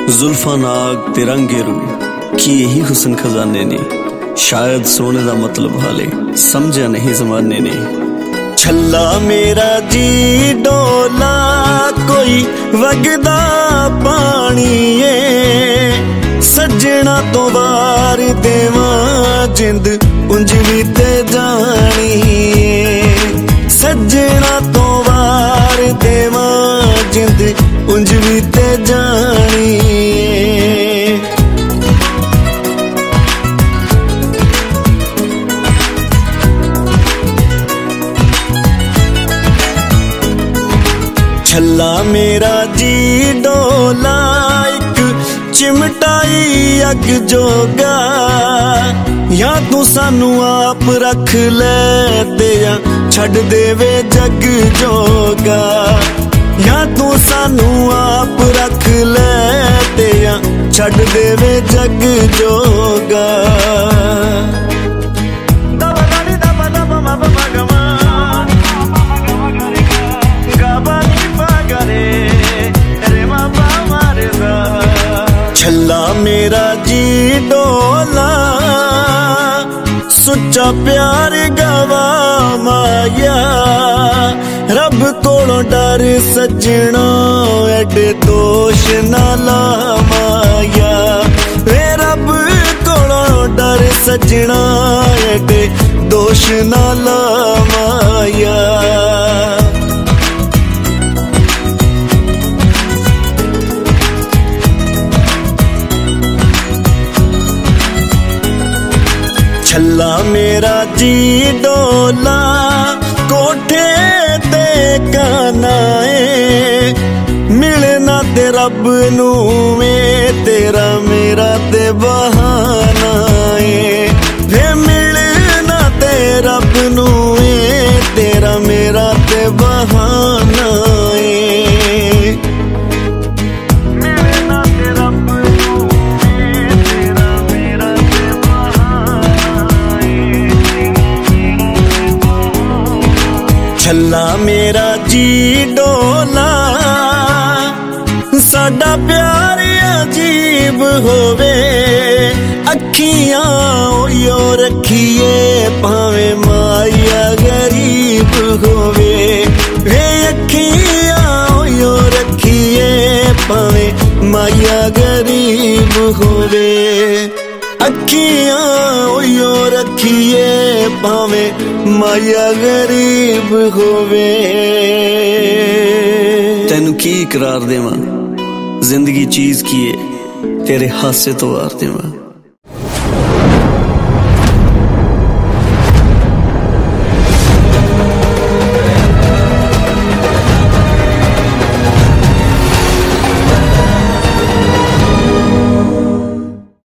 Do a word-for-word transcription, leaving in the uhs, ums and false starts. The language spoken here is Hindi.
जुल्फा नाग ते रंगे रू कि यही हुसन खजाने ने, शायद सोने दा मतलब हाले समझा नहीं जमाने ने। छल्ला मेरा जी डोला कोई वगदा पानी है, सजना तो वार देवा जिंद उंज भी ते जानी है। सजना तो वार देवा जिंद उंज भी ते जानी है। छल्ला मेरा जी डोला एक चिमटाई अग जोगा, या तू सानू आप रख ले ते या छड़ देवे जग जोगा। या तू सानू आप रख ले ते या छड़ देवे जग जोगा। छल्ला मेरा जी डोला सुच्चा प्यार गवा माया, रब कोलों डर सजना एडे दोष ना ला माया। वे रब कोलों डर सजना एडे दोष ना ला माया। छल्ला मेरा जी डोला कोठे ते कानाए, मिलना ते रब नू में तेरा मेरा ते बहाना है। वे मिलना ते रब नू में तेरा मेरा ते बहाना है। छल्ला मेरा जी डोला साडा प्यार अजीब होवे, अखियां ओयो रखिए भावे माया गरीब होवे। वे अखियां ओयो रखिए भावे माया गरीब होवे। अखियां ओयो रखिए भावे माया गरीब होवे। तेनू की इकरार देवा, जिंदगी चीज की है तेरे हासे तो वार देवा।